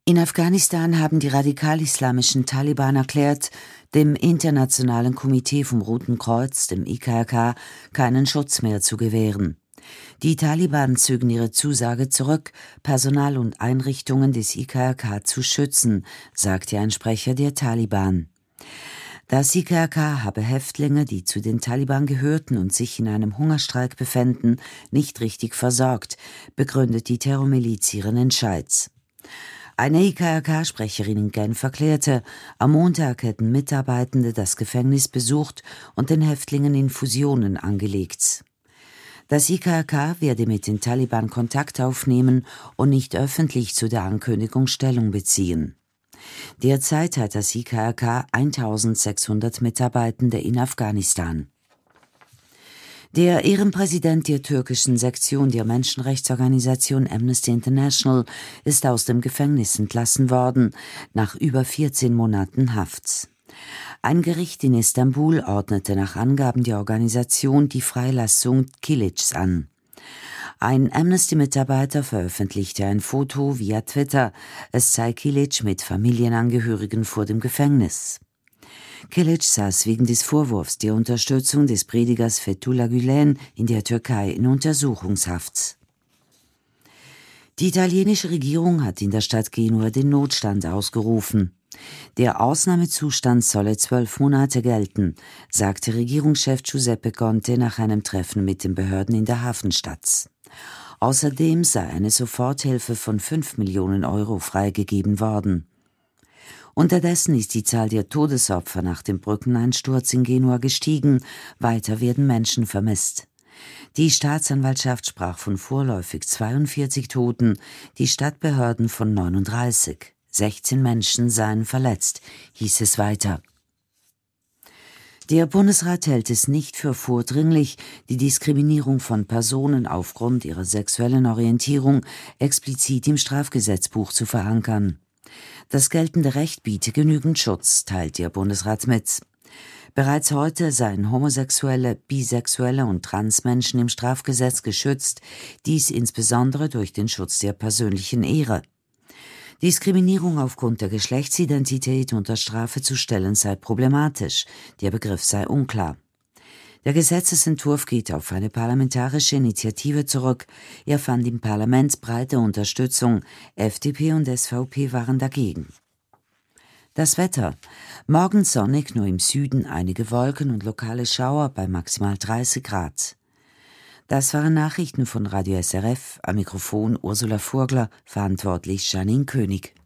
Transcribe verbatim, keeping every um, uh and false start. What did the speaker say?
In Afghanistan haben die radikal-islamischen Taliban erklärt, dem Internationalen Komitee vom Roten Kreuz, dem I K R K, keinen Schutz mehr zu gewähren. Die Taliban zögen ihre Zusage zurück, Personal und Einrichtungen des I K R K zu schützen, sagte ein Sprecher der Taliban. Das I K R K habe Häftlinge, die zu den Taliban gehörten und sich in einem Hungerstreik befänden, nicht richtig versorgt, begründet die Terrormiliz ihren Entscheid. Eine I K R K-Sprecherin in Genf erklärte, am Montag hätten Mitarbeitende das Gefängnis besucht und den Häftlingen Infusionen angelegt. Das I K R K werde mit den Taliban Kontakt aufnehmen und nicht öffentlich zu der Ankündigung Stellung beziehen. Derzeit hat das I K R K eintausendsechshundert Mitarbeitende in Afghanistan. Der Ehrenpräsident der türkischen Sektion der Menschenrechtsorganisation Amnesty International ist aus dem Gefängnis entlassen worden, nach über vierzehn Monaten Haft. Ein Gericht in Istanbul ordnete nach Angaben der Organisation die Freilassung Kilics an. Ein Amnesty-Mitarbeiter veröffentlichte ein Foto via Twitter, es sei Kilic mit Familienangehörigen vor dem Gefängnis. Kilic saß wegen des Vorwurfs der Unterstützung des Predigers Fethullah Gülen in der Türkei in Untersuchungshaft. Die italienische Regierung hat in der Stadt Genua den Notstand ausgerufen. Der Ausnahmezustand solle zwölf Monate gelten, sagte Regierungschef Giuseppe Conte nach einem Treffen mit den Behörden in der Hafenstadt. Außerdem sei eine Soforthilfe von fünf Millionen Euro freigegeben worden. Unterdessen ist die Zahl der Todesopfer nach dem Brückeneinsturz in Genua gestiegen, weiter werden Menschen vermisst. Die Staatsanwaltschaft sprach von vorläufig zweiundvierzig Toten, die Stadtbehörden von neununddreißig. sechzehn Menschen seien verletzt, hieß es weiter. Der Bundesrat hält es nicht für vordringlich, die Diskriminierung von Personen aufgrund ihrer sexuellen Orientierung explizit im Strafgesetzbuch zu verankern. Das geltende Recht biete genügend Schutz, teilt der Bundesrat mit. Bereits heute seien homosexuelle, bisexuelle und Transmenschen im Strafgesetz geschützt, dies insbesondere durch den Schutz der persönlichen Ehre. Diskriminierung aufgrund der Geschlechtsidentität unter Strafe zu stellen sei problematisch, der Begriff sei unklar. Der Gesetzesentwurf geht auf eine parlamentarische Initiative zurück. Er fand im Parlament breite Unterstützung. F D P und S V P waren dagegen. Das Wetter. Morgen sonnig, nur im Süden einige Wolken und lokale Schauer bei maximal dreißig Grad. Das waren Nachrichten von Radio S R F. Am Mikrofon Ursula Vogler, verantwortlich Janine König.